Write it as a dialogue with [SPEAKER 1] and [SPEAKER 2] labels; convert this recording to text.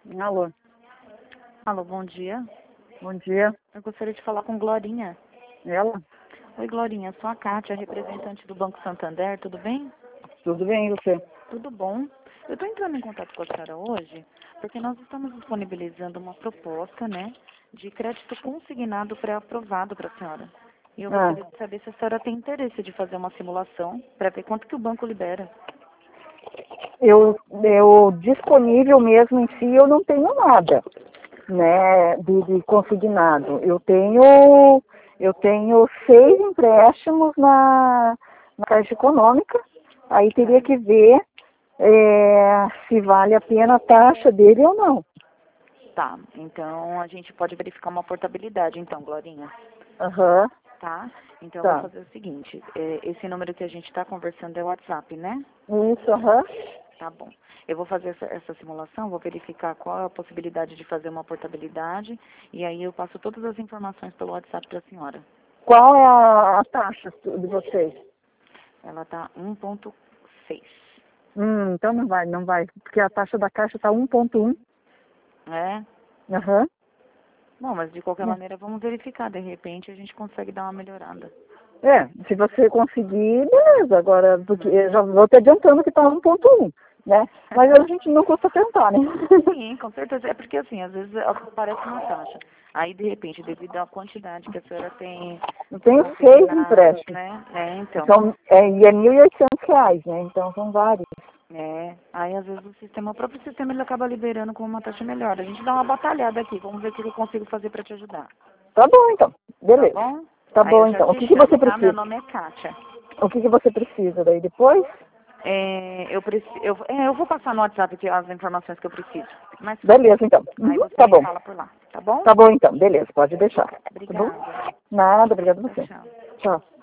[SPEAKER 1] Alô,
[SPEAKER 2] Alô, bom dia.
[SPEAKER 1] bom dia.
[SPEAKER 2] Eu gostaria de falar com Glorinha.
[SPEAKER 1] Ela?
[SPEAKER 2] Oi, Glorinha, sou a Kátia, representante do Banco Santander, tudo bem?
[SPEAKER 1] Tudo bem, e você?
[SPEAKER 2] Tudo bom. Eu estou entrando em contato com a senhora hoje porque nós estamos disponibilizando uma proposta, né, de crédito consignado pré-aprovado para a senhora. E eu
[SPEAKER 1] Ah,
[SPEAKER 2] gostaria de saber se a senhora tem interesse de fazer uma simulação para ver quanto que o banco libera.
[SPEAKER 1] eu disponível mesmo em si, eu não tenho nada, né, de consignado. Eu tenho 6 empréstimos na Caixa Econômica, aí teria que ver se vale a pena a taxa dele ou não.
[SPEAKER 2] Tá, então a gente pode verificar uma portabilidade, então, Glorinha.
[SPEAKER 1] Aham,
[SPEAKER 2] Tá? Então eu vou
[SPEAKER 1] tá.
[SPEAKER 2] fazer o seguinte, esse número que a gente está conversando é o WhatsApp, né?
[SPEAKER 1] Isso, aham.
[SPEAKER 2] Tá bom. Eu vou fazer essa simulação, vou verificar qual é a possibilidade de fazer uma portabilidade e aí eu passo todas as informações pelo WhatsApp para a senhora.
[SPEAKER 1] Qual é a taxa de vocês?
[SPEAKER 2] Ela tá 1,6.
[SPEAKER 1] Então não vai, porque a taxa da Caixa está 1,1.
[SPEAKER 2] É?
[SPEAKER 1] Aham.
[SPEAKER 2] Bom, mas de qualquer maneira vamos verificar. De repente a gente consegue dar uma melhorada.
[SPEAKER 1] Se você conseguir, beleza. Agora, porque eu já vou te adiantando que está 1,1, né? Mas a gente não custa tentar, né?
[SPEAKER 2] Sim, com certeza. É porque assim, às vezes aparece uma taxa. Aí, de repente, devido à quantidade que a senhora tem
[SPEAKER 1] Eu tenho 6
[SPEAKER 2] consignados,
[SPEAKER 1] empréstimos.
[SPEAKER 2] né? Então.
[SPEAKER 1] Então, e é R$ 1.800, né? Então são vários.
[SPEAKER 2] Aí às vezes o próprio sistema ele acaba liberando com uma taxa melhor. A gente dá uma batalhada aqui, vamos ver o que eu consigo fazer para te ajudar.
[SPEAKER 1] Tá bom, então.
[SPEAKER 2] Tá
[SPEAKER 1] Beleza.
[SPEAKER 2] bom?
[SPEAKER 1] Tá
[SPEAKER 2] Aí
[SPEAKER 1] bom,
[SPEAKER 2] eu já
[SPEAKER 1] então. O
[SPEAKER 2] te
[SPEAKER 1] que que você
[SPEAKER 2] chamo, tá? Meu
[SPEAKER 1] precisa?
[SPEAKER 2] nome é Kátia.
[SPEAKER 1] O que que você precisa daí depois?
[SPEAKER 2] Eu vou passar no WhatsApp aqui as informações que eu preciso. Mais fácil.
[SPEAKER 1] Beleza, então.
[SPEAKER 2] Aí você
[SPEAKER 1] Tá
[SPEAKER 2] me
[SPEAKER 1] bom.
[SPEAKER 2] fala por lá, tá bom?
[SPEAKER 1] Tá bom, então. Beleza, pode deixar. Tá bom?
[SPEAKER 2] Obrigada.
[SPEAKER 1] Nada, obrigado a
[SPEAKER 2] Tchau,
[SPEAKER 1] você.
[SPEAKER 2] tchau.
[SPEAKER 1] Tchau.